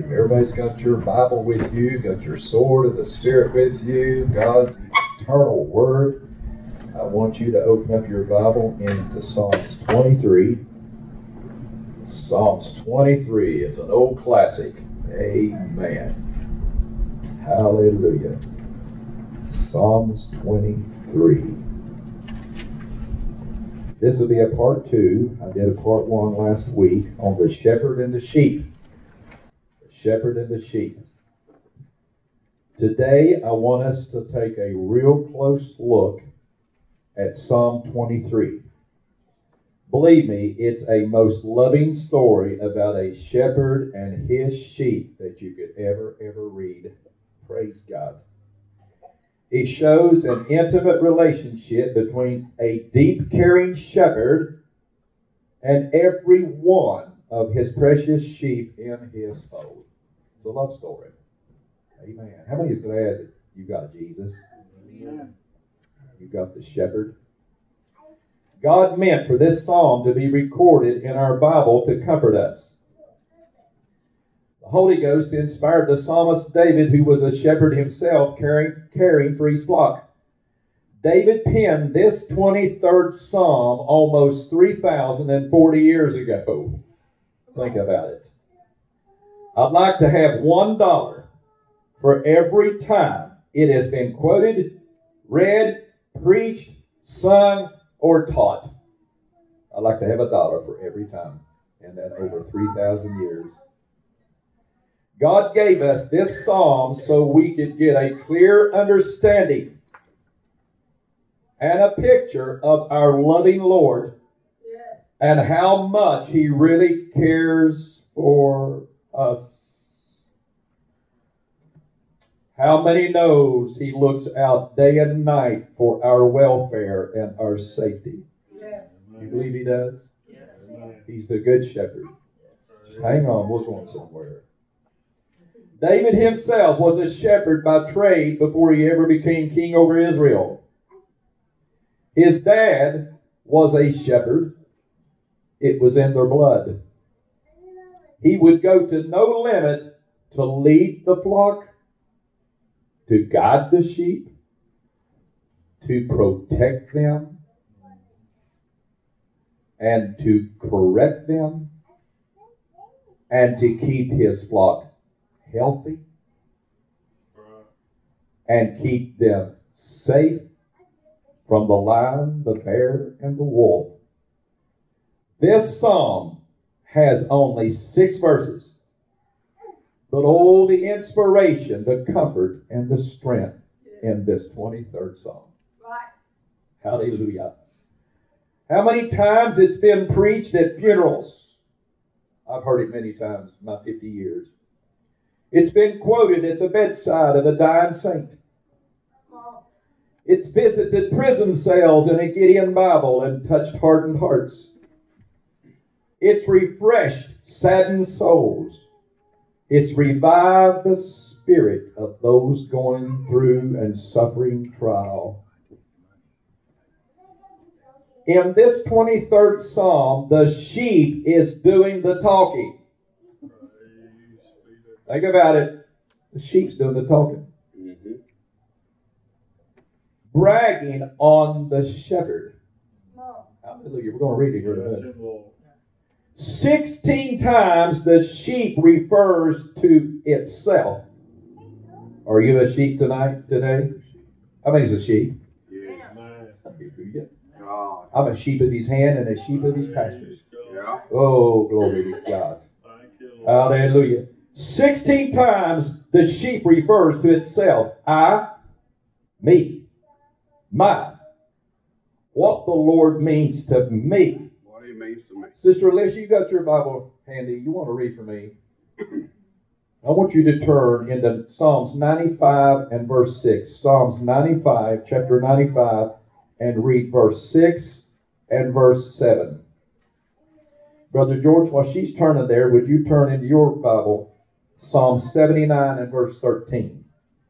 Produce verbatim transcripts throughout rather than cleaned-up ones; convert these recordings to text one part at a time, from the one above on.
If everybody's got your Bible with you, got your sword of the Spirit with you, God's eternal Word, I want you to open up your Bible into Psalms twenty-three. Psalms twenty-three. It's an old classic. Amen. Hallelujah. Psalms twenty-three. This will be a part two. I did a part one last week on the shepherd and the sheep. The shepherd and the sheep. Today I want us to take a real close look at Psalm twenty-three. Believe me, it's a most loving story about a shepherd and his sheep that you could ever, ever read. Praise God. It shows an intimate relationship between a deep, caring shepherd and every one of his precious sheep in his fold. It's a love story. Amen. How many is glad that you got Jesus? Amen. You got the shepherd. God meant for this psalm to be recorded in our Bible to comfort us. The Holy Ghost inspired the psalmist David, who was a shepherd himself, caring, caring for his flock. David penned this twenty-third psalm almost three thousand forty years ago. Think about it. I'd like to have one dollar for every time it has been quoted, read, preached, sung, or taught. I'd like to have a dollar for every time in that over three thousand years. God gave us this psalm so we could get a clear understanding and a picture of our loving Lord and how much He really cares for us. How many knows He looks out day and night for our welfare and our safety? Yes. You believe He does? Yes. He's the good shepherd. Just hang on, we're going somewhere. David himself was a shepherd by trade before he ever became king over Israel. His dad was a shepherd. It was in their blood. He would go to no limit to lead the flock, to guide the sheep, to protect them, and to correct them, and to keep his flock healthy, and keep them safe from the lion, the bear, and the wolf. This psalm has only six verses. But oh, the inspiration, the comfort, and the strength in this twenty-third Psalm. Right. Hallelujah. How many times it's been preached at funerals? I've heard it many times in my fifty years. It's been quoted at the bedside of a dying saint. It's visited prison cells in a Gideon Bible and touched hardened hearts. It's refreshed saddened souls. It's revived the spirit of those going through and suffering trial. In this twenty-third Psalm, the sheep is doing the talking. Think about it. The sheep's doing the talking. Mm-hmm. Bragging on the shepherd. No. Hallelujah. We're going to read it here in a minute. Sixteen times the sheep refers to itself. Are you a sheep tonight, today? How many's a sheep? Yeah. Hallelujah. I'm a sheep of His hand and a sheep of His pasture. Yeah. Oh, glory to God. Hallelujah. Sixteen times the sheep refers to itself. I, me, my. What the Lord means to me. What He means to me. Sister Alicia, you got your Bible handy. You want to read for me? I want you to turn into Psalms ninety-five and verse six. Psalms ninety-five, chapter ninety-five, and read verse six and verse seven. Brother George, while she's turning there, would you turn into your Bible? Psalm seventy-nine and verse thirteen.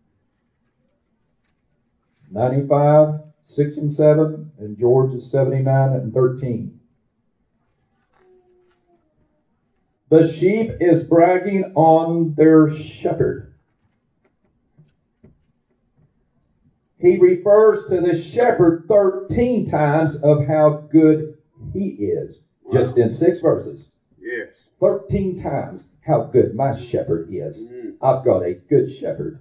ninety-five, six and seven, and George is seventy-nine and thirteen. The sheep is bragging on their shepherd. He refers to the shepherd thirteen times of how good he is, just in six verses. Yes. thirteen times how good my shepherd is. Mm. I've got a good shepherd.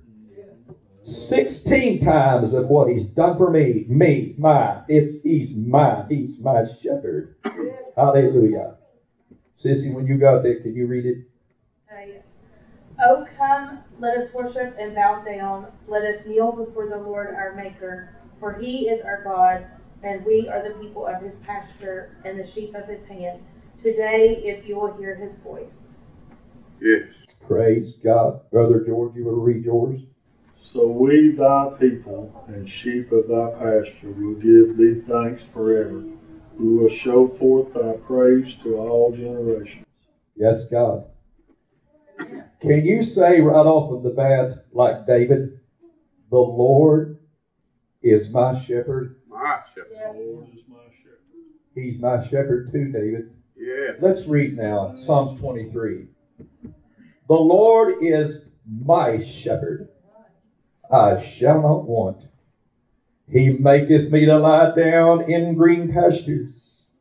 sixteen times of what he's done for me. Me, my. It's he's mine. He's my shepherd. Hallelujah. Sissy, when you got there, can you read it? Uh, yes. Oh, come, let us worship and bow down. Let us kneel before the Lord our Maker. For he is our God, and we are the people of his pasture and the sheep of his hand. Today, if you will hear his voice. Yes. Praise God. Brother George, you will read yours? So we, thy people, and sheep of thy pasture, will give thee thanks forever. We will show forth thy praise to all generations. Yes, God. Can you say right off of the bat, like David, the Lord is my shepherd? My shepherd. The Lord is my shepherd. He's my shepherd too, David. Yes. Let's read now Psalms twenty-three. The Lord is my shepherd. I shall not want. He maketh me to lie down in green pastures.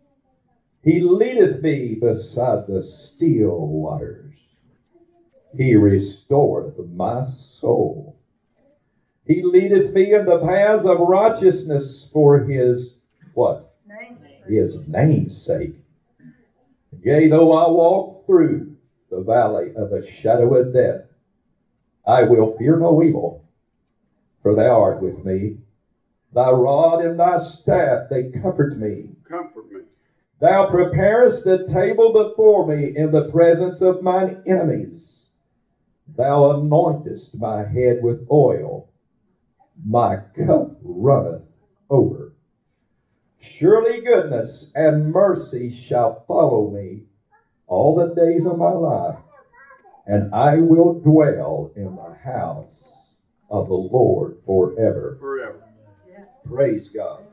He leadeth me beside the still waters. He restoreth my soul. He leadeth me in the paths of righteousness for his, what? Name. His name's sake. Yea, though I walk through the valley of the shadow of death, I will fear no evil, for thou art with me. Thy rod and thy staff, they comfort me. Comfort me. Thou preparest a table before me in the presence of mine enemies. Thou anointest my head with oil. My cup runneth over. Surely goodness and mercy shall follow me all the days of my life, and I will dwell in the house of the Lord forever. Forever. Praise God.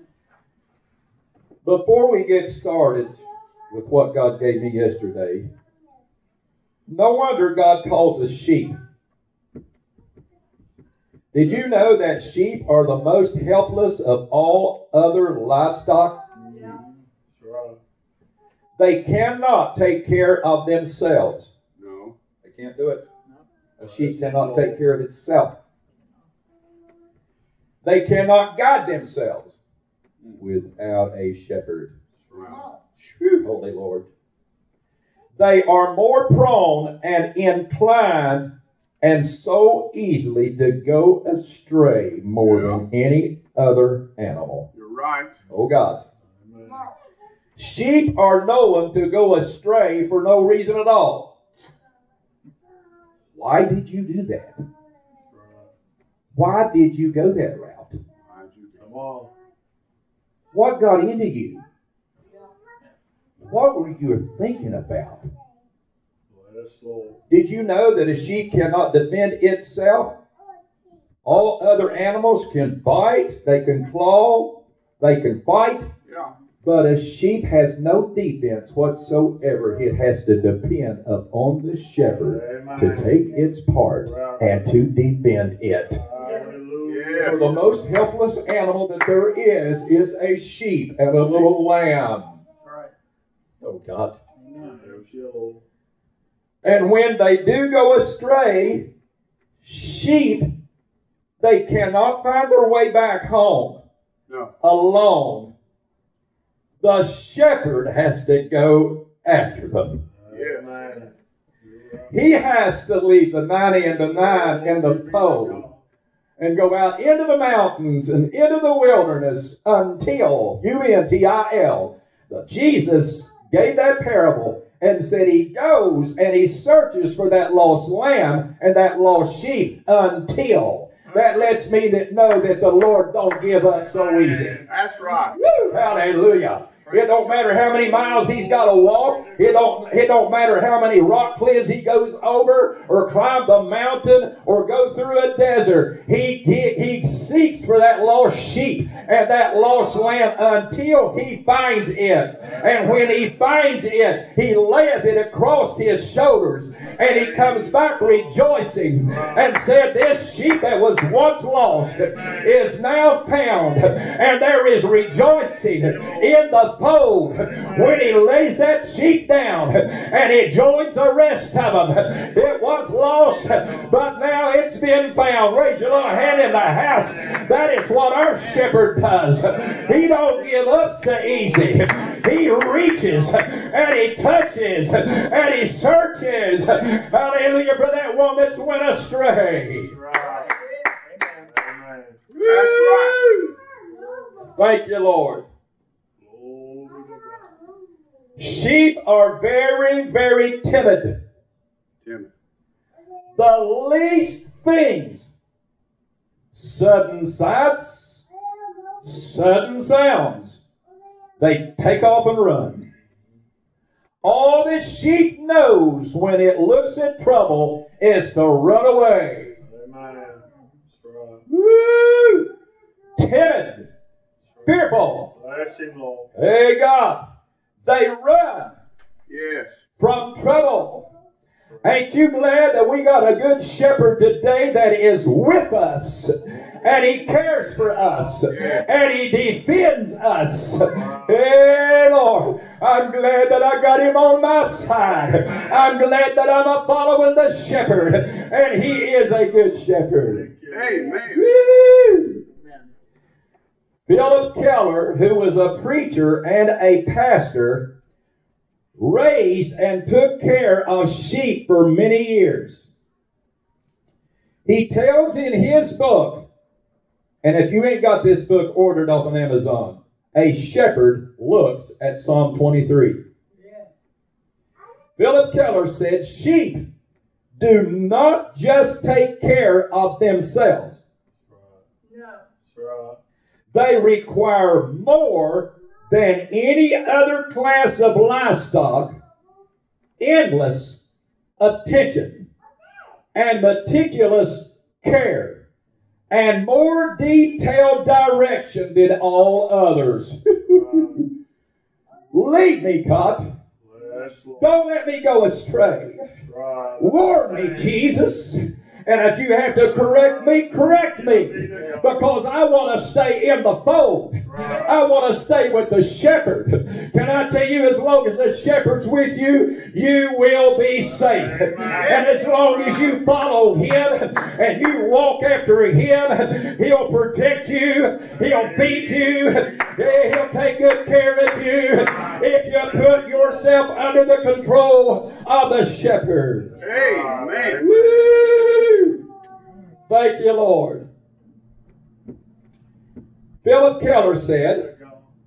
Before we get started with what God gave me yesterday, no wonder God calls us sheep. Did you know that sheep are the most helpless of all other livestock? That's right. They cannot take care of themselves. No. They can't do it. A sheep cannot take care of itself. They cannot guide themselves without a shepherd. Right. True, Holy Lord. They are more prone and inclined and so easily to go astray more Yeah. than any other animal. You're right. Oh God. Amen. Sheep are known to go astray for no reason at all. Why did you do that? That's right. Why did you go that route? Why'd you do Come on. What got into you? What were you thinking about? Bless the Lord. Did you know that a sheep cannot defend itself? All other animals can bite, they can claw, they can fight, Yeah. but a sheep has no defense whatsoever. It has to depend upon the shepherd Amen. to take its part Right. and to defend it. Hallelujah. For the most helpless animal that there is is a sheep and a little lamb. Right. Oh God. Amen. There's your Lord. And when they do go astray, sheep, they cannot find their way back home No. alone. The shepherd has to go after them. Yes. Amen. He has to leave the ninety and the nine in the fold and go out into the mountains and into the wilderness until, U N T I L, that Jesus gave that parable and said he goes and he searches for that lost lamb and that lost sheep until. That lets me that know that the Lord don't give up so easy. That's right. Woo, hallelujah. It don't matter how many miles he's got to walk. It don't, it don't matter how many rock cliffs he goes over or climb the mountain or go through a desert. He, he, he seeks for that lost sheep and that lost lamb until he finds it. And when he finds it, he layeth it across his shoulders. And he comes back rejoicing and said, this sheep that was once lost is now found. And there is rejoicing in the fold when he lays that sheep down and he joins the rest of them. It was lost, but now it's been found. Raise your little hand in the house. That is what our shepherd does. He don't give up so easy. He reaches and he touches and he searches. Hallelujah, for that one that's went astray. That's right. Amen. That's right. Thank you, Lord. Glory to God. Sheep are very, very timid. Timid. The least things, sudden sights, sudden sounds, they take off and run. All this sheep knows when it looks at trouble is to run away. Amen. That's right. Woo! Timid, fearful. Bless him, Lord. Hey, God, they run Yes. from trouble. Ain't you glad that we got a good shepherd today that is with us and he cares for us and he defends us? Hey, Lord, I'm glad that I got him on my side. I'm glad that I'm a following the shepherd and he is a good shepherd. Amen. Woo! Philip Keller, who was a preacher and a pastor, raised and took care of sheep for many years. He tells in his book, and if you ain't got this book ordered off on Amazon, A Shepherd Looks at Psalm twenty-three. Yeah. Philip Keller said, sheep do not just take care of themselves. No. That's right. They require more than any other class of livestock, endless attention and meticulous care and more detailed direction than all others. Lead me, God. Bless Lord. Don't let me go astray. Right. Warn me, Jesus. And if you have to correct me, correct me. Because I want to stay in the fold. I want to stay with the shepherd. Can I tell you, as long as the shepherd's with you, you will be safe. And as long as you follow him and you walk after him, he'll protect you. He'll feed you. He'll take good care of you if you put yourself under the control of the shepherd. Amen. Woo! Thank you, Lord. Philip Keller said,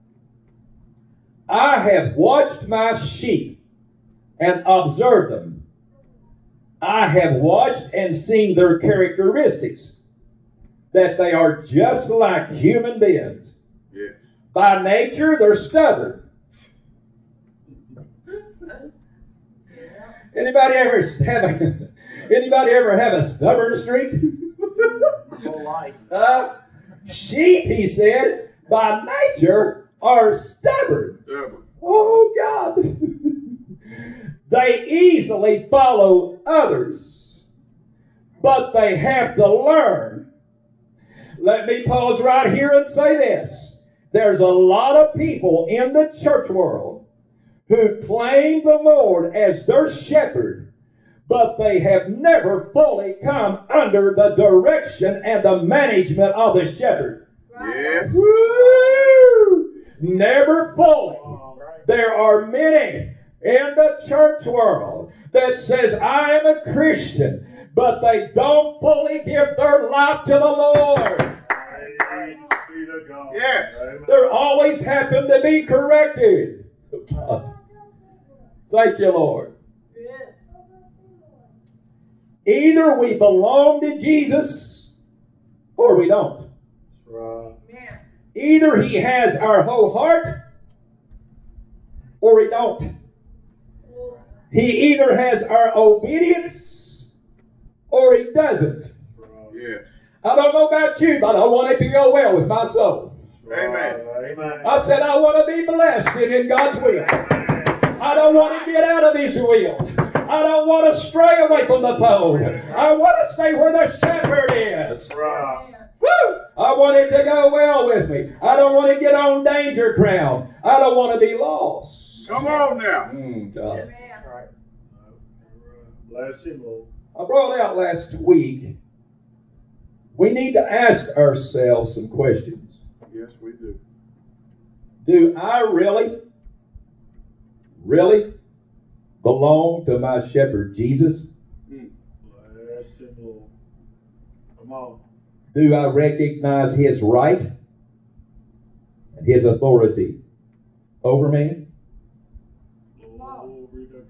I have watched my sheep and observed them. I have watched and seen their characteristics, that they are just like human beings. Yes. By nature, they're stubborn. Anybody ever have a, anybody ever have a stubborn streak? Whole life. Uh, sheep, he said, by nature are stubborn. Stubborn. Oh, God. They easily follow others, but they have to learn. Let me pause right here and say this. There's a lot of people in the church world who claim the Lord as their shepherd, but they have never fully come under the direction and the management of the shepherd. Yes. Woo! Never fully. There are many in the church world that says, I am a Christian, but they don't fully give their life to the Lord. Yes. They're always having to be corrected. Thank you, Lord. Yes. Either we belong to Jesus or we don't. Right. Man. Either he has our whole heart or he don't. He either has our obedience or he doesn't. Yes. I don't know about you, but I want it to go well with my soul. Amen. Amen. I said I want to be blessed and in God's will. I don't want to get out of his will. I don't want to stray away from the fold. I want to stay where the shepherd is. Right. Woo! I want it to go well with me. I don't want to get on danger ground. I don't want to be lost. Come on now. Mm, God. That's right. Bless him, Lord. I brought out last week, we need to ask ourselves some questions. Yes, we do. Do I really, really belong to my shepherd Jesus? Bless him, Lord. Come on. Do I recognize his right and his authority over me? Glory to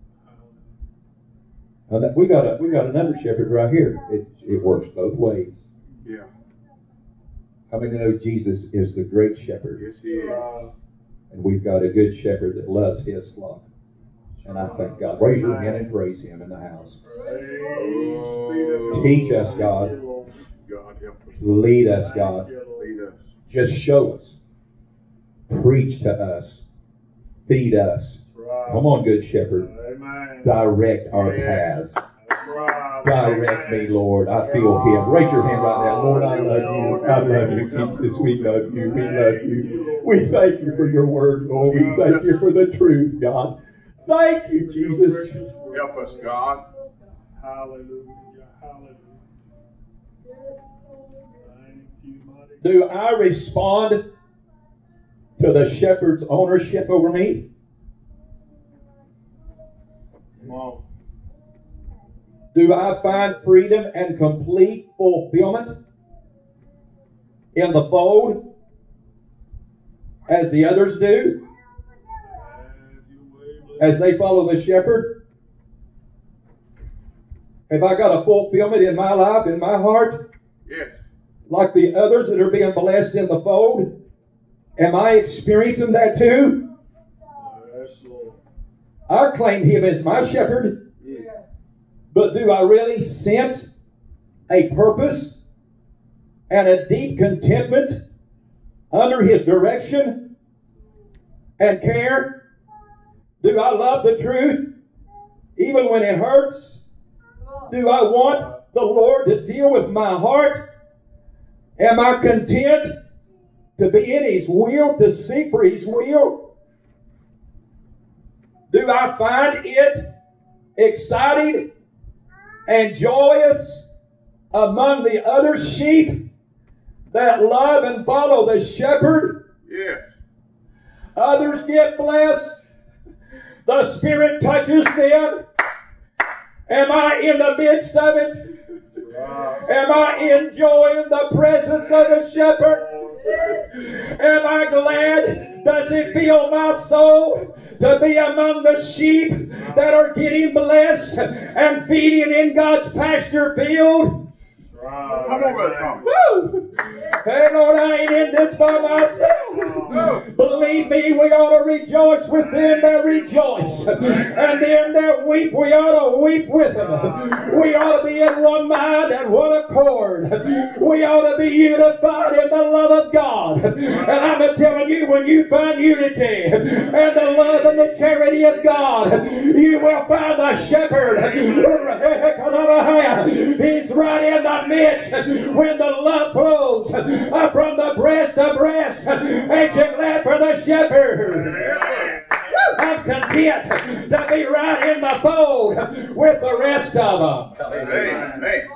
God. Now that- we got a we got another shepherd right here. It it works both ways. Yeah. How many know Jesus is the great shepherd, Yes, he is. Right. and we've got a good shepherd that loves his flock? And I thank God. Raise your hand and praise him in the house. Praise be to God. Teach us, God. Thank you, Lord. God help us. Lead us, God. Thank you, Lord. Lead us. Just show us. Preach to us. Feed us. Right. Come on, good shepherd. Amen. Direct our Yes. paths. That's right. Direct me, Lord. I feel him. Raise your hand right now. Lord, I love you. I love you, Jesus. We love you. We love you. We thank you for your word, Lord. We thank you for the truth, God. Thank you, Jesus. Help us, God. Hallelujah. Hallelujah. Thank you, mighty God. Do I respond to the shepherd's ownership over me? Come on. Do I find freedom and complete fulfillment in the fold as the others do, Have your way, bless. as they follow the shepherd? Have I got a fulfillment in my life, in my heart, Yes. like the others that are being blessed in the fold? Am I experiencing that too? Yes, Lord. I claim him as my shepherd. But do I really sense a purpose and a deep contentment under his direction and care? Do I love the truth even when it hurts? Do I want the Lord to deal with my heart? Am I content to be in his will, to seek for his will? Do I find it exciting and joyous among the other sheep that love and follow the shepherd? Yes. Others get blessed. The Spirit touches them. Am I in the midst of it? Am I enjoying the presence of the shepherd? Am I glad? Does it fill my soul to be among the sheep that are getting blessed and feeding in God's pasture field? Come on, Brother Tommy. Woo! Hey, Lord, I ain't in this by myself. Believe me, we ought to rejoice with them that rejoice. And them that weep, we ought to weep with them. We ought to be in one mind and one accord. We ought to be unified in the love of God. And I'm telling you, when you find unity and the love and the charity of God, you will find the shepherd. He's right in the midst when the love flows from the breast to breast. Ain't you glad for the shepherd? I'm content to be right in the fold with the rest of them. Amen. Amen.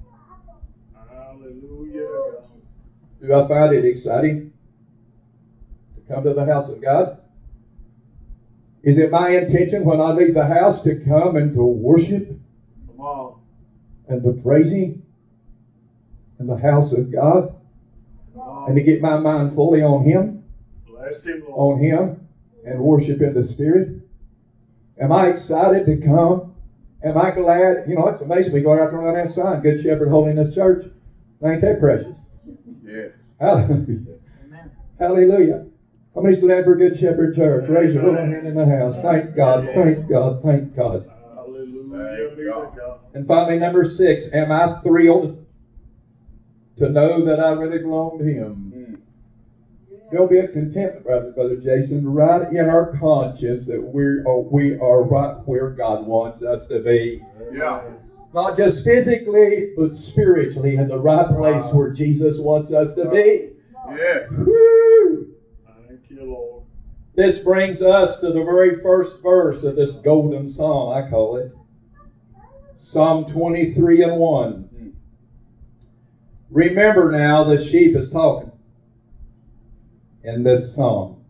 Hallelujah. Do I find it exciting to come to the house of God? Is it my intention when I leave the house to come and to worship Come on. and to praise Him in the house of God Come on. and to get my mind fully on Him, Bless him, Lord. on Him and worship in the Spirit? Am I excited to come? Am I glad? You know, it's amazing. We go out there on that sign, Good Shepherd Holiness Church. Ain't that precious? Yes. Hallelujah. Amen. Hallelujah. How many's glad for a good shepherd church? Raise your little hand in the house. Thank God, thank God, thank God. Hallelujah be to God. And finally, number six, am I thrilled to know that I really belong to Him? There'll be a contentment, Brother, Brother Jason, right in our conscience that we're, oh, we are right where God wants us to be. Yeah. Not just physically, but spiritually in the right place where Jesus wants us to be. Yeah. Woo! Thank you, Lord. This brings us to the very first verse of this golden psalm, I call it. Psalm twenty-three and one. Remember now, the sheep is talking in this psalm.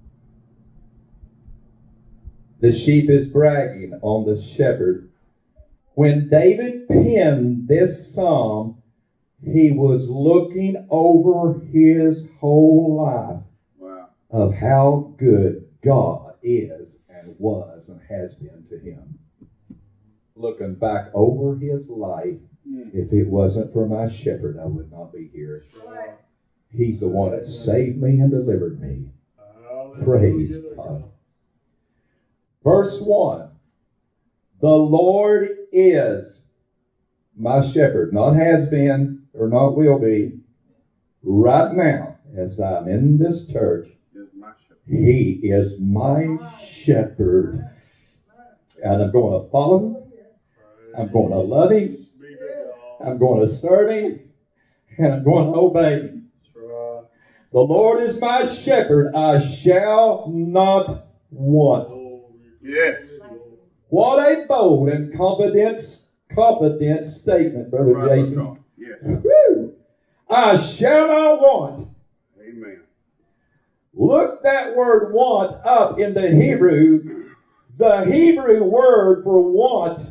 The sheep is bragging on the shepherd. When David penned this psalm, he was looking over his whole life Wow. of how good God is and was and has been to him. Looking back over his life, if it wasn't for my shepherd, I would not be here. He's the one that saved me and delivered me. Hallelujah Praise to God. Verse one. The Lord is my shepherd, not has been or not will be. Right now, as I'm in this church, Is my shepherd. He is my shepherd. And I'm going to follow Him. I'm going to love Him. Be to God. I'm going to serve Him. And I'm going to obey Him. That's right. The Lord is my shepherd. I shall not want. Glory. Yes. What a bold and confident, confident statement, Brother Right, Jason. God. Yes. Woo! I shall not want. Amen. Look that word want up in the Hebrew. The Hebrew word for want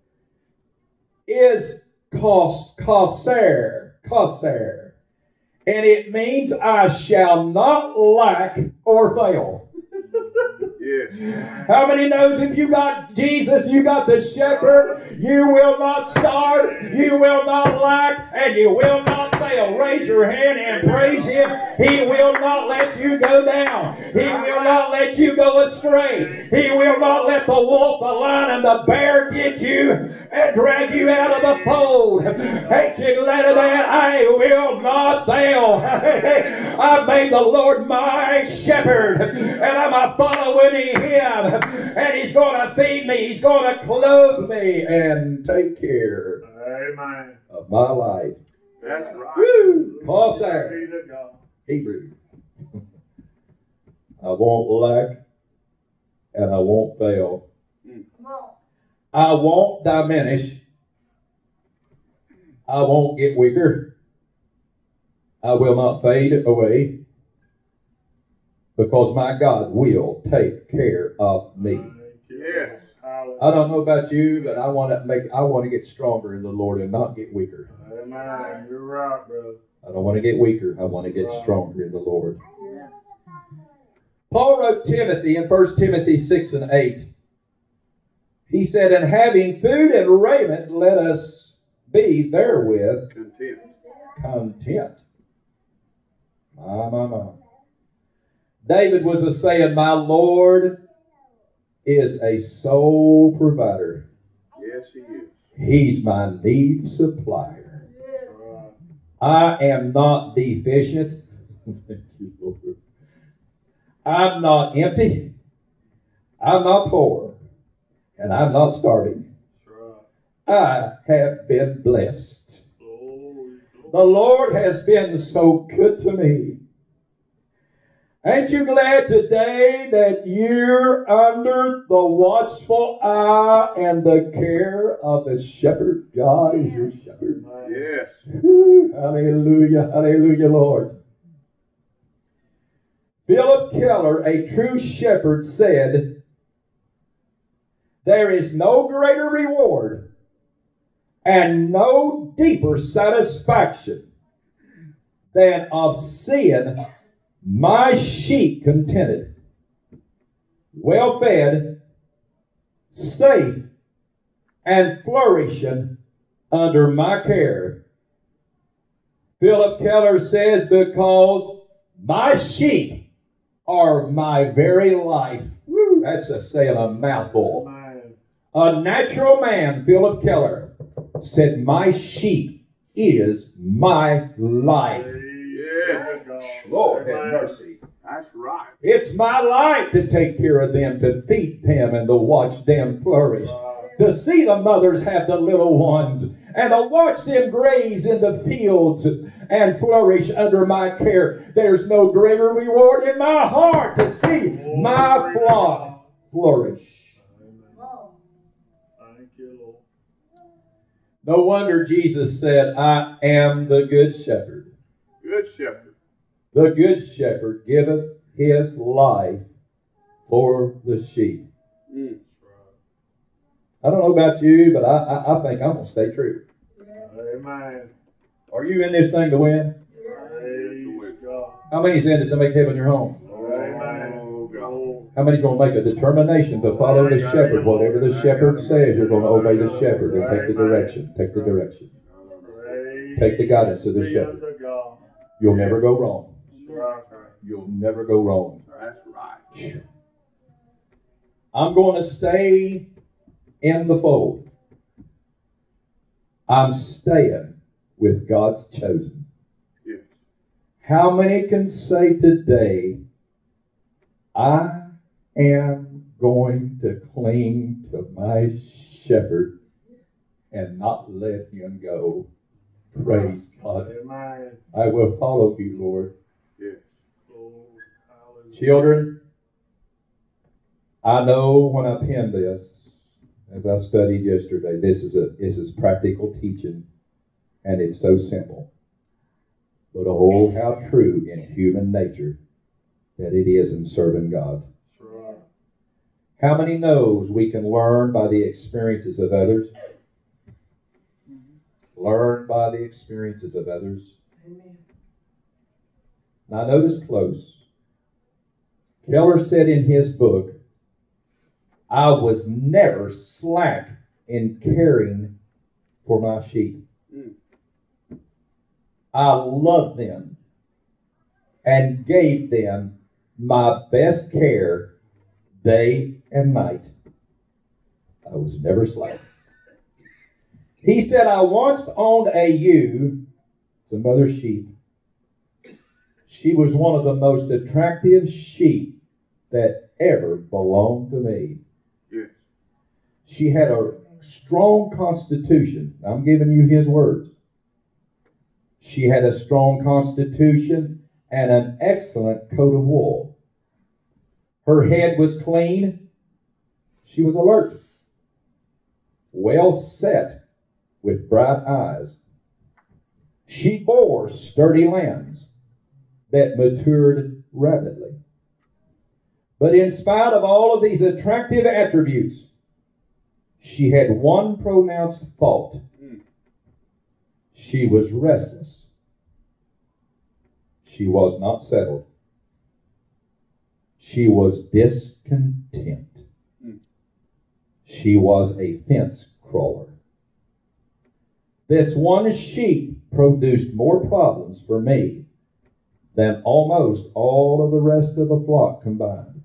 is kos, koser, koser. And it means I shall not lack or fail. Yes. How many knows if you got Jesus, you got the shepherd, you will not starve, you will not lack, and you will not fail. Raise your hand and praise Him. He will not let you go down. He will not let you go astray. He will not let the wolf, the lion, and the bear get you and drag you out of the fold. Ain't you glad of that? I will not fail. I made the Lord my shepherd, and I'm a following Him, and He's going to feed me, He's going to clothe me, and take care Amen. of my life. That's right. Woo! Be Koser, to God. Hebrew. I won't lack, and I won't fail. I won't diminish. I won't get weaker. I will not fade away, because my God will take care of me. Thank you. Yes. Hallelujah. I don't know about you, but I want to make I want to get stronger in the Lord and not get weaker. Amen. You're right, brother. I don't want to get weaker. I want to get stronger in the Lord. Paul wrote Timothy in First Timothy six and eight. He said, "And having food and raiment, let us be therewith Content. content." My, my, my. David was a saying, "My Lord is a sole provider. Yes, He is. He's my need supplier. That's right. I am not deficient." Thank you, Lord. "I'm not empty. I'm not poor. And I'm not starving. That's right. I have been blessed. Glory, The glory. Lord has been so good to me. Ain't you glad today that you're under the watchful eye and the care of the shepherd? God is your shepherd. Amen. Yes. Whew, hallelujah, hallelujah, Lord. Philip Keller, a true shepherd, said, "There is no greater reward and no deeper satisfaction than of seeing my sheep contented, well fed, safe, and flourishing under my care." Philip Keller says, "Because my sheep are my very life. Woo, that's a saying a mouthful. Man. A natural man, Philip Keller, said, my sheep is my life. Yeah. Lord have mercy. That's right. It's my life to take care of them, to feed them, and to watch them flourish. To see the mothers have the little ones, and to watch them graze in the fields and flourish under my care. There's no greater reward in my heart to see my flock flourish. Thank you, Lord. No wonder Jesus said, I am the good shepherd. Good shepherd. The good shepherd giveth his life for the sheep. Mm. I don't know about you, but I, I, I think I'm going to stay true. Amen. Are you in this thing to win? Praise God. How many's in it to make heaven your home? Amen. Oh, God. How many's going to make a determination to follow the shepherd? Whatever the shepherd says, you're going to obey the shepherd and take the direction. Take the direction. Take the guidance of the shepherd. You'll never go wrong. You'll never go wrong. That's right. I'm going to stay in the fold. I'm staying with God's chosen. Yes. How many can say today, I am going to cling to my shepherd and not let him go? Praise God. Amen. I will follow you, Lord. Yes. Lord, hallelujah. Children, I know when I penned this, as I studied yesterday, this is a this is practical teaching, and it's so simple. But oh, how true in human nature that it is in serving God. That's right. How many knows we can learn by the experiences of others? Learn by the experiences of others. Amen. Now notice close. Keller said in his book, I was never slack in caring for my sheep. Mm. I loved them and gave them my best care day and night. I was never slack. He said, I once owned a ewe, it's a mother sheep. She was one of the most attractive sheep that ever belonged to me. Yes. She had a strong constitution. I'm giving you his words. She had a strong constitution and an excellent coat of wool. Her head was clean. She was alert, well set, with bright eyes. She bore sturdy lambs that matured rapidly. But in spite of all of these attractive attributes, she had one pronounced fault. Mm. She was restless. She was not settled. She was discontent. Mm. She was a fence crawler. This one sheep produced more problems for me than almost all of the rest of the flock combined.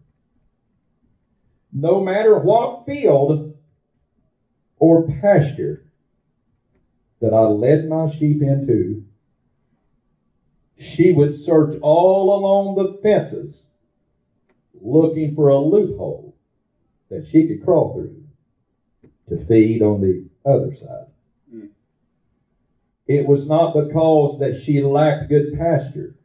No matter what field or pasture that I led my sheep into, she would search all along the fences looking for a loophole that she could crawl through to feed on the other side. Mm. It was not because that she lacked good pasture.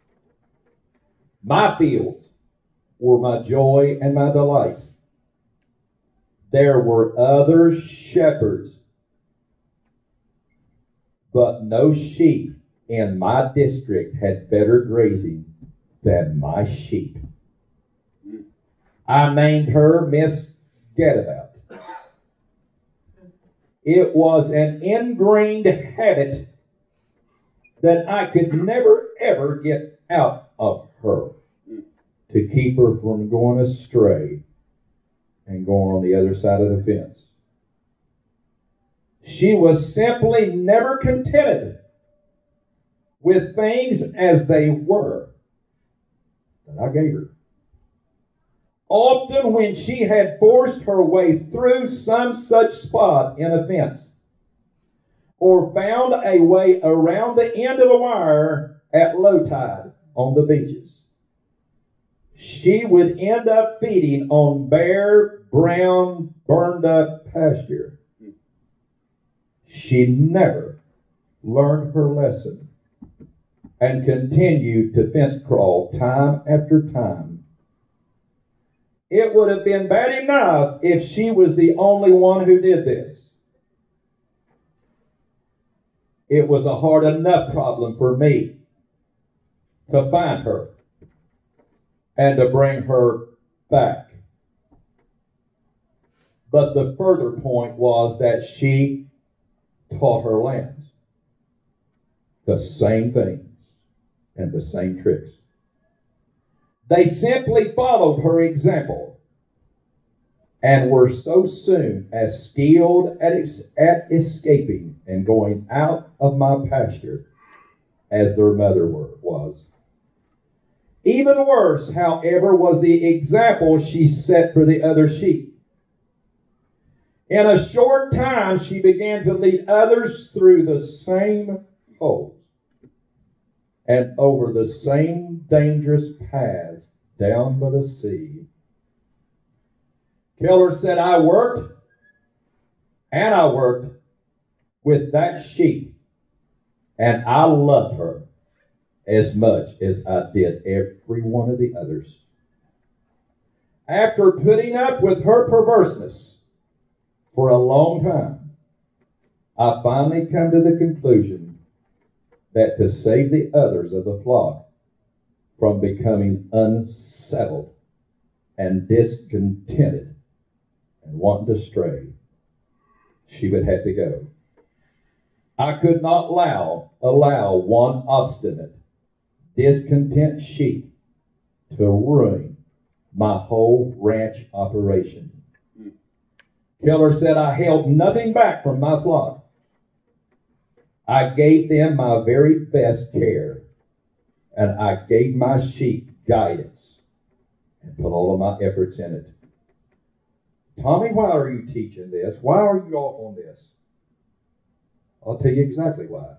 My fields were my joy and my delight. There were other shepherds, but no sheep in my district had better grazing than my sheep. Mm. I named her Miss Getabout. It was an ingrained habit that I could never ever get out of her to keep her from going astray and going on the other side of the fence. She was simply never contented with things as they were that I gave her. Often when she had forced her way through some such spot in a fence, or found a way around the end of a wire at low tide on the beaches, she would end up feeding on bare, brown, burned up pasture. She never learned her lesson and continued to fence crawl time after time. It would have been bad enough if she was the only one who did this. It was a hard enough problem for me to find her and to bring her back. But the further point was that she taught her lambs the same things and the same tricks. They simply followed her example and were so soon as skilled at, ex- at escaping and going out of my pasture as their mother were, was. Even worse, however, was the example she set for the other sheep. In a short time, she began to lead others through the same holes and over the same dangerous paths down by the sea. Keller said, I worked, and I worked with that sheep, and I loved her as much as I did every one of the others. After putting up with her perverseness for a long time, I finally come to the conclusion that to save the others of the flock from becoming unsettled and discontented and wanting to stray, she would have to go. I could not allow, allow one obstinate, discontent sheep to ruin my whole ranch operation. Keller said, I held nothing back from my flock. I gave them my very best care, and I gave my sheep guidance and put all of my efforts in it. Tommy, why are you teaching this? Why are you off on this? I'll tell you exactly why.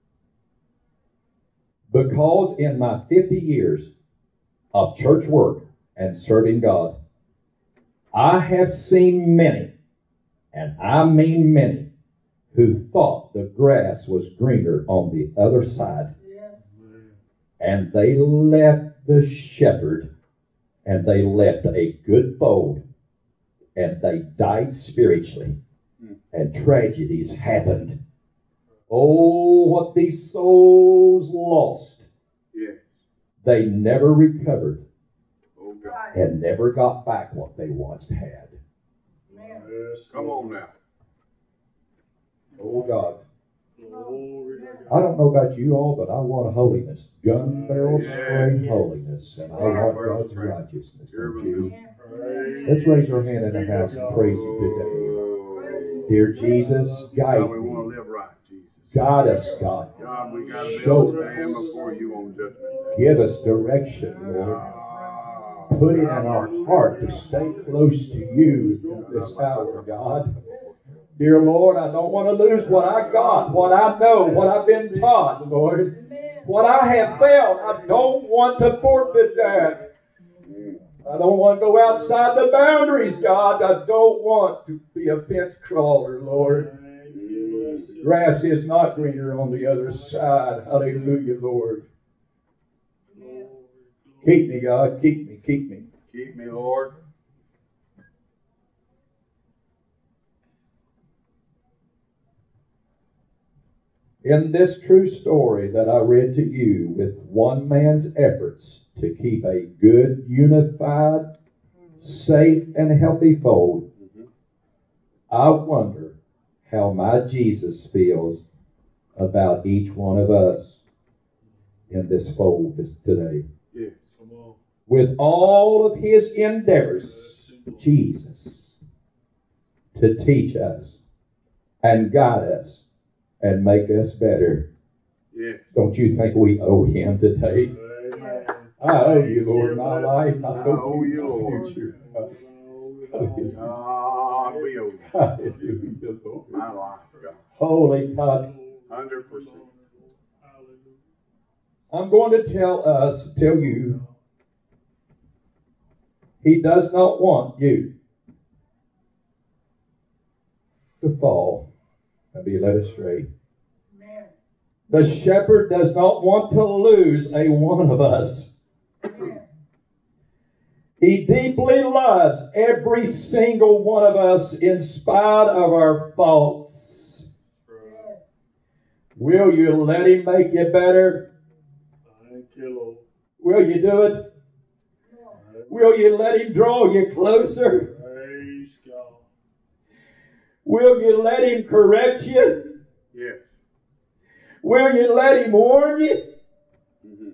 Because in my fifty years of church work and serving God, I have seen many, and I mean many, who thought the grass was greener on the other side. Yes. And they left the shepherd, and they left a good fold, and they died spiritually, and tragedies happened. Oh, what these souls lost. Yeah. They never recovered, Oh, God. and never got back what they once had. Yes, Come on now. Oh, God. Glory to I God. don't know about you all, but I want a holiness. Gun barrel Yeah. straight holiness. And I Gun want barrel God's straight. righteousness. Here Don't we you? Praise Let's raise our hand in the house and praise Him today. Oh, Dear Jesus, God, guide we me. want to live right, Jesus. Guide us, God. God, we got to be Show able to stand us. before you on judgment day. Give us direction, Lord. Ah, Put it in our heart to stay close to you in this hour, God. Dear Lord, I don't want to lose what I got, what I know, what I've been taught, Lord. What I have felt, I don't want to forfeit that. I don't want to go outside the boundaries, God. I don't want to be a fence crawler, Lord. The grass is not greener on the other side. Hallelujah, Lord. Keep me, God. Keep me, keep me. Keep me, Lord. In this true story that I read to you, with one man's efforts to keep a good, unified, safe, and healthy fold, I wonder how my Jesus feels about each one of us in this fold today. Yeah. Come on. With all of his endeavors, Jesus, to teach us and guide us and make us better. Yeah. Don't you think we owe him today? Amen. I owe you, Lord, my life. I I owe owe you you, my Lord. future. God, we owe you. Hallelujah, Lord. My life, God. Holy God. Hundred percent. I'm going to tell us, tell you, He does not want you to fall and be led astray. Amen. The shepherd does not want to lose a one of us. Amen. He deeply loves every single one of us in spite of our faults. Yes. Will you let Him make you better? Thank you, Lord. Will you do it? Will you let Him draw you closer? Praise God. Will you let Him correct you? Yes. Will you let Him warn you? Mm-hmm.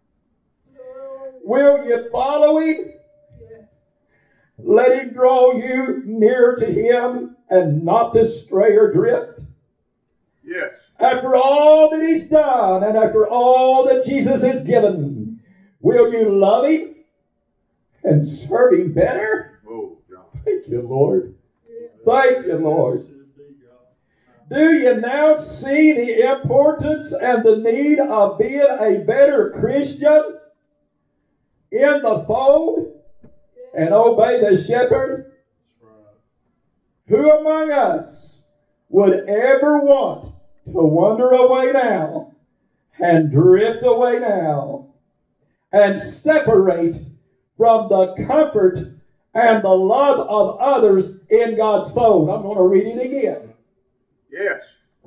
Will you follow Him? Yes. Let Him draw you near to Him and not to stray or drift? Yes. After all that He's done and after all that Jesus has given, will you love Him and serve Him better? Oh, God. Thank you, Lord. Thank you, Lord. Do you now see the importance and the need of being a better Christian in the fold and obey the shepherd? Who among us would ever want to wander away now and drift away now and separate from the comfort and the love of others in God's fold? I'm going to read it again. Yes.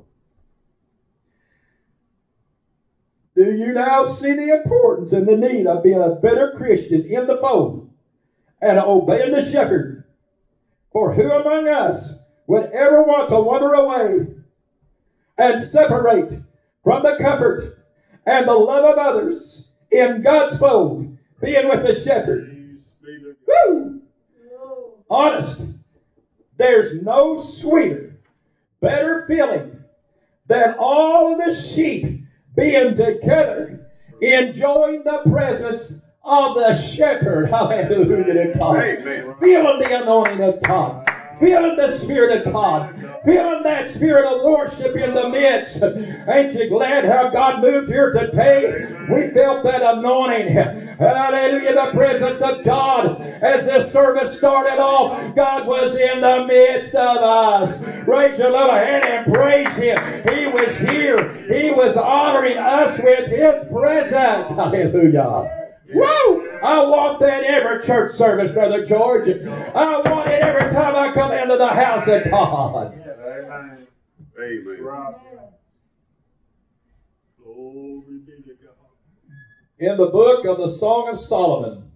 Do you now see the importance and the need of being a better Christian in the fold and obeying the shepherd? For who among us would ever want to wander away and separate from the comfort and the love of others in God's fold, being with the shepherd? Woo! Honest, there's no sweeter, better feeling than all of the sheep being together, enjoying the presence of the shepherd. Hallelujah to God. Amen. Feeling the anointing of God. Feeling the Spirit of God. Feeling that spirit of worship in the midst. Ain't you glad how God moved here today? We felt that anointing. Hallelujah. The presence of God. As this service started off, God was in the midst of us. Raise your little hand and praise Him. He was here. He was honoring us with His presence. Hallelujah. Woo! I want that every church service, Brother George. I want it every time I come into the house of God. Amen. Amen. Right. Glory be to God. In the book of the Song of Solomon,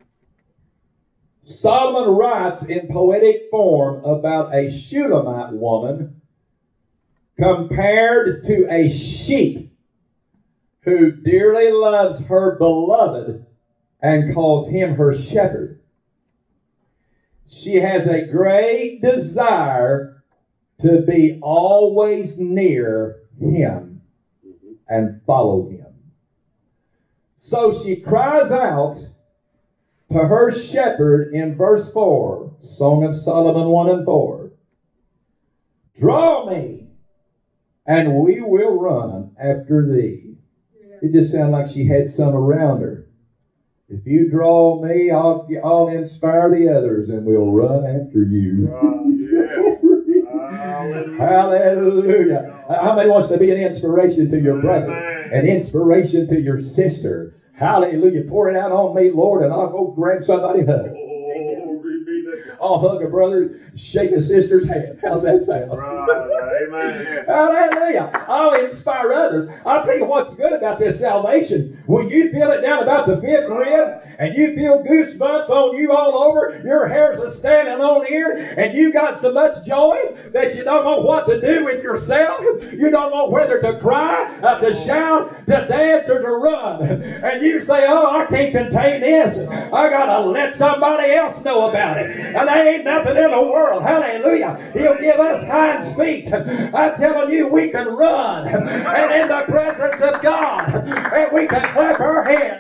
Solomon writes in poetic form about a Shulamite woman compared to a sheep who dearly loves her beloved and calls him her shepherd. She has a great desire to be always near him and follow him. So she cries out to her shepherd in verse four, Song of Solomon one and four. Draw me, and we will run after thee. It just sounded like she had some around her. If you draw me, I'll, I'll inspire the others, and we'll run after you. Hallelujah. Hallelujah. How many wants to be an inspiration to your brother? An inspiration to your sister? Hallelujah. Pour it out on me, Lord, and I'll go grab somebody and hug. Glory be to God. I'll hug a brother, shake a sister's hand. How's that sound? Right. Amen. Hallelujah. I'll inspire others. I'll tell you what's good about this salvation. When you feel it down about the fifth rib, and you feel goosebumps on you all over, your hairs are standing on here, and you got so much joy that you don't know what to do with yourself. You don't know whether to cry, uh, to shout, to dance, or to run. And you say, oh, I can't contain this. I got to let somebody else know about it. And there ain't nothing in the world. Hallelujah. He'll give us hinds feet. I'm telling you, we can run. And in the presence of God, and we can clap our hands.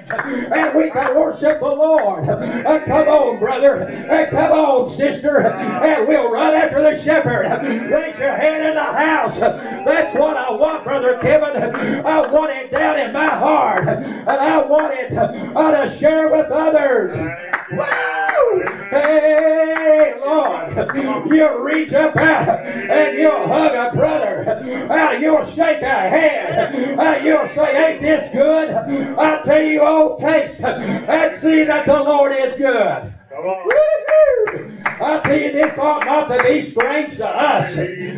and we can worship the Lord. Uh, come on, brother. Uh, come on, sister. And we'll run after the shepherd. Raise your hand in the house. That's what I want, Brother Kevin. I want it down in my heart. And I want it uh, to share with others. Woo! Hey, Lord, you reach up out and you'll hug a brother. Uh, you'll shake a hand. Uh, you'll say, ain't this good? I'll tell you, oh, taste and see that the Lord is good. Woo-hoo! I tell you, this ought not to be strange to us.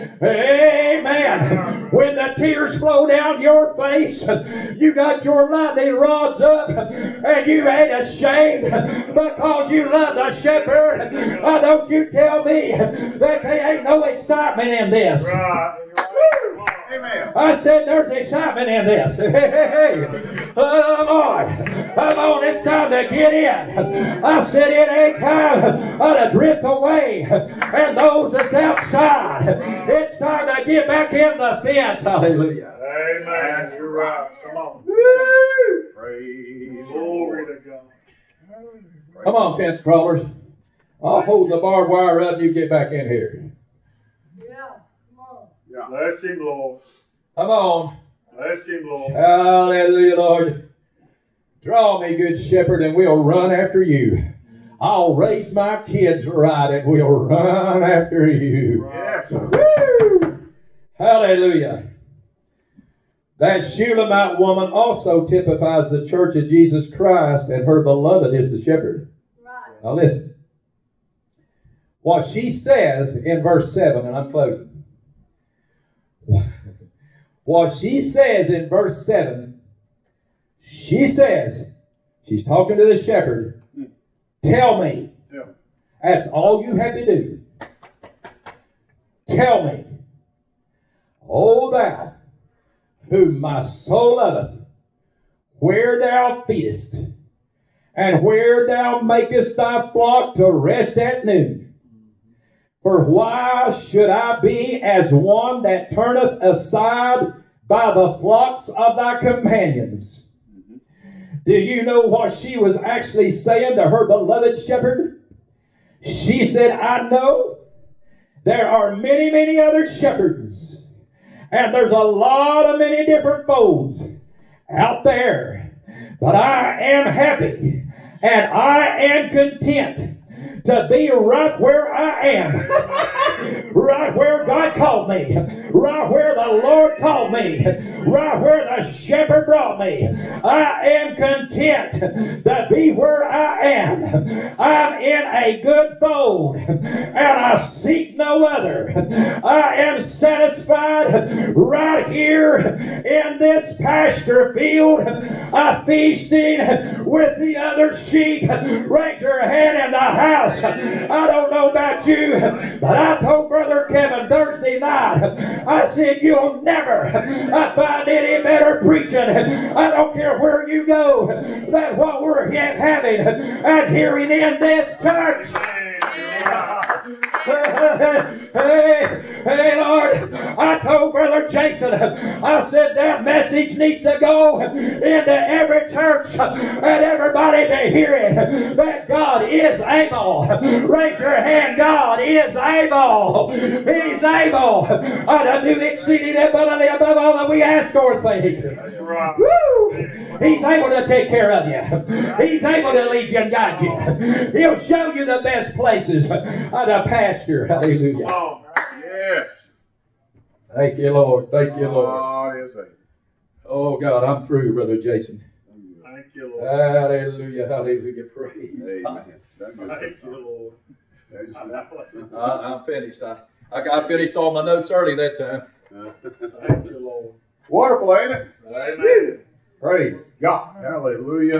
Amen. When the tears flow down your face, you got your lightning rods up, and you ain't ashamed because you love the shepherd. Uh, don't you tell me that there ain't no excitement in this. Amen. I said there's excitement in this. Hey, hey, hey. Oh, Lord. Come on, it's time to get in. I said it ain't time uh, to drift away. And those that's outside, it's time to get back in the fence. Hallelujah. Amen. You're right. Come on. Woo! Praise Glory to God. Come on, fence crawlers. I'll hold the barbed wire up and you get back in here. Yeah, come on. Yeah. Bless him, Lord. Come on. Bless him, Lord. Hallelujah, Lord. Draw me, good shepherd, and we'll run after you. I'll raise my kids right, and we'll run after you. Yes. Woo! Hallelujah. That Shulamite woman also typifies the church of Jesus Christ, and her beloved is the shepherd. Right. Now listen. What she says in verse seven, and I'm closing. What she says in verse seven, she says, she's talking to the shepherd, tell me. Yeah. That's all you have to do. Tell me, O thou, whom my soul loveth, where thou feedest, and where thou makest thy flock to rest at noon. For why should I be as one that turneth aside by the flocks of thy companions? Do you know what she was actually saying to her beloved shepherd? She said, I know there are many, many other shepherds, and there's a lot of many different folds out there, but I am happy and I am content to be right where I am, right where God called me, right where the Lord called me, right where the shepherd brought me. I am content to be where I am. I'm in a good fold, and I seek no other. I am satisfied right here in this pasture field, uh, feasting with the other sheep. Raise your hand in the house. I don't know about you, but I told Brother Kevin Thursday night, I said, you'll never find any better preaching. I don't care where you go, than what we're having and hearing in this church. Hey, hey, Lord, I told Brother Jason, I said that message needs to go into every church and everybody to hear it, that God is able. Raise your hand. God is able. He's able uh, to do exceeding abundantly above all that we ask or think. That's right. Woo! He's able to take care of you. He's able to lead you and guide you. He'll show you the best places uh, to pasture. Hallelujah. Come on. Yes. Thank you, Lord. Thank you, Lord. God is able. Oh, God, I'm through, Brother Jason. Thank you, Lord. Hallelujah. Hallelujah. Praise God. Amen. That's good. Thank you, Lord. That is good. I, I'm finished. I, I got finished all my notes early that time. Thank you, Lord. Wonderful, ain't it? Amen. Praise God. Hallelujah.